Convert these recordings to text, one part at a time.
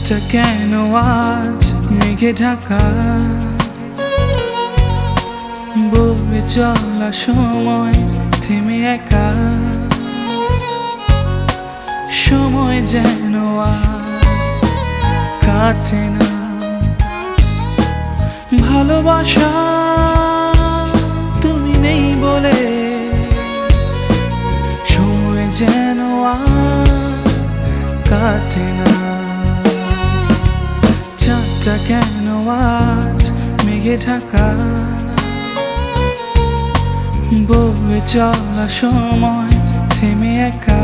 চাঁদটা কেন আজ মেঘে ঢাকা, বয়ে চলা সময় থেমে একা, সময় যেন আর কাটে না। ভালোবাসা তুমি নেই বলে সময় যেন আর কাটে না। চাঁদটা কেন আজ মেঘে ঢাকা, বয়ে চলা সময় থেমে একা।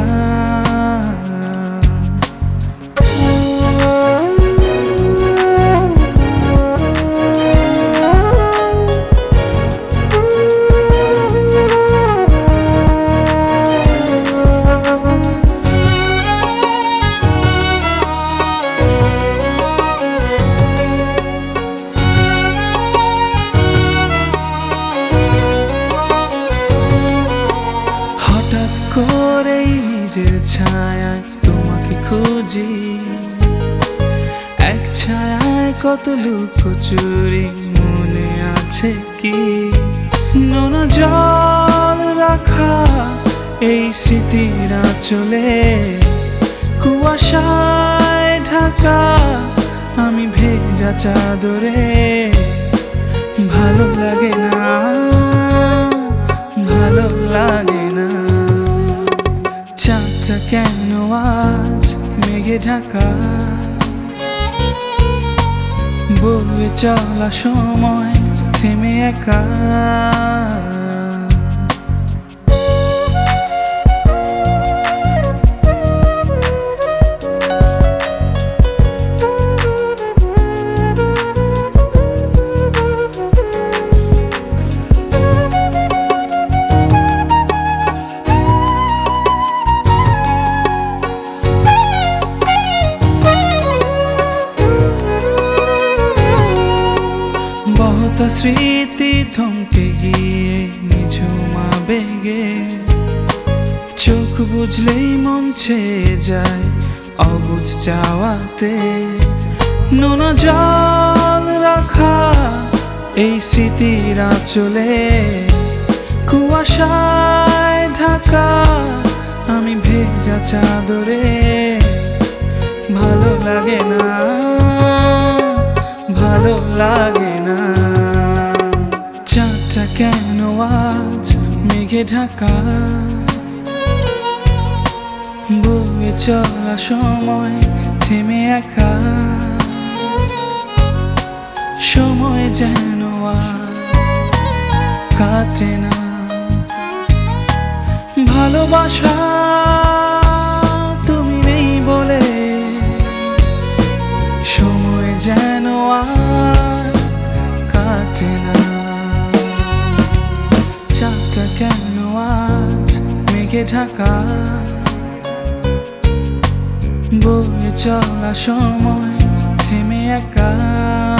করেই নিজের ছায়ায় তোমাকে খুঁজি, এক ছায়ায় কত লুকোচুরি মনে আছে কি? নোনা জল রাখা এই স্মৃতির আঁচলে, কুয়াশায় ঢাকা আমি ভেজা চাদরে। ভালো লাগে না, ভালো লাগে না। চাঁদটা কেন আজ মেঘে ঢাকা, বয়ে চলা সময় থেমে একা। বহুত স্মৃতি থমকে গিয়ে নিঝুম আবেগে, চোখ বুঝলেই মন ছেয়ে যায় অবুঝ চাওয়াতে। নোনা জল রাখা এই স্মৃতির আঁচলে, কুয়াশায় ঢাকা আমি ভেজা চাদরে। ভালো লাগে না, ভালো লাগে না। চাঁদটা কেন আজ মেঘে ঢাকা, বয়ে চলা সময় থেমে একা, সময় যেন আর কাটে না। ভালোবাসা তুমি নেই বলে সময় যেন আর কাটে না। চাঁদটা কেন আজ মেঘে ঢাকা, বয়ে চলা সময় থেমে একা।